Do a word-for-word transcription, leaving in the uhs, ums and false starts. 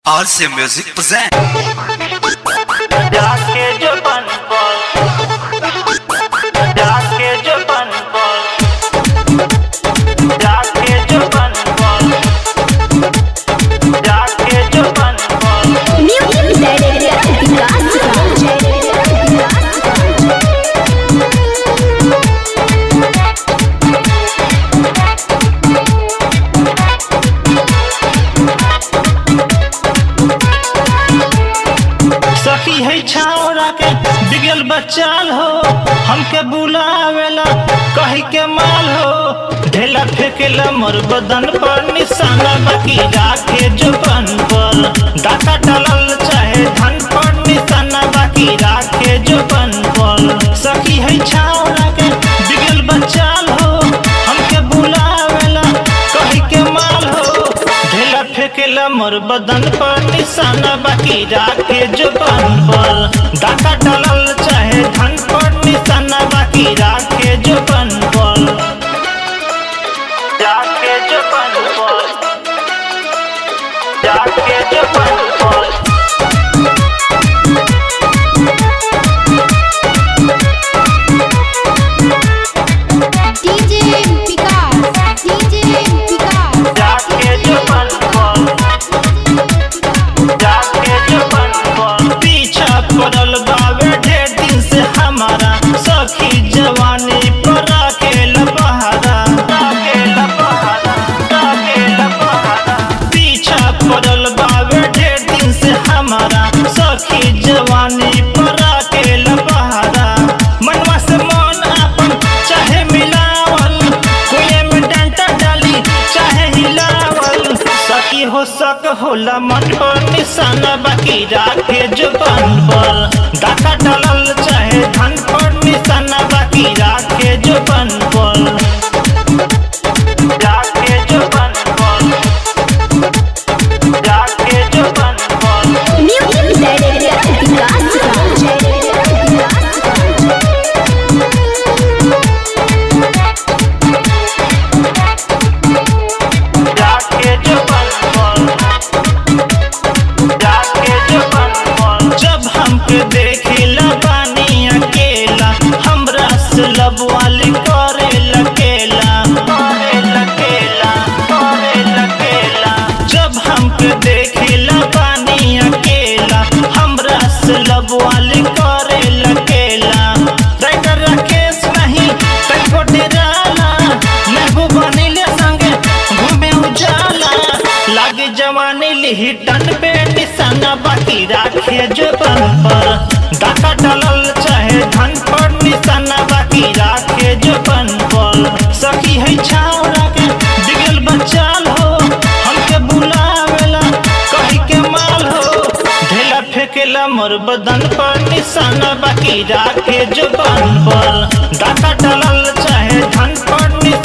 R C Music present. जाके जो बन बोल, जाके जो बन बोल, जाके जो बन बोल, जाके जो बन बोल। सखी है छावरा के बिगल बचाल हो, हमके बुलावेला कही के माल हो। ढेला फेंकेला मोर बदन पर निशाना, बाकी राखे जुबान पर। डाका डालल चाहे धन पर निशाना, बाकी राखे जुबान पर। सखी है छावरा के बिगल बचाल हो, हमके बुलावेला कही के माल हो। ढेला फेंकेला मोर बदन पर निशाना, बाकी राखे जुबान पर। डाका डालल चाहे धन पर निशाना, बाकी राखे जुबान पर। जाके जुबान पर, जाके जुबान पर। डीजे विकास डीजे विकास जाके जुबान पर, जाके जुबान पर। पीछा पड़ल बावे ढेर दिन से हमारा, सखी जवानी पर राखेल बहारा, राखेल बहारा, राखेल बहारा। पीछा पड़ल बावे ढेर दिन से हमारा, सखी जवानी पर राखेल बहारा। मनवा से मन आपन चाहे मिलावल, कोई में डंटा डाली चाहे हिलावल। सखी हो सक होला मन पर निशाना, बाकी राखे जुबान पर। डाका डालल चाहे धन पर निशाना, बाकी राखे जुबान पर। जाके जुबान पर, जाके जुबान पर। जाके जुबान पर, जाके जुबान पर। जब हमके देखेला बानी अकेला, हमरा से लबवाली करे लकेला, करे लकेला, करे लकेला। जब हमके देखेला बानी अकेला, हमरा से लबवाली करे लकेला। राइटर राकेश नहीं कहीं डेराला, महबूबा नीले संगे घूमे उजाला। लागे जवानी लिही टन पे निशाना, बाकी राखे जुबान पर। डाका डालल चाहे धन पर निशाना, बाकी राखे जुबान पर। सखी है छावरा के बिगल बचाल हो, हमके बुलावेला कही के माल हो। ढेला फेंकेला मोर बदन पर निशाना, बाकी राखे जुबान पर। डाका डालल चाहे धन पर निशाना।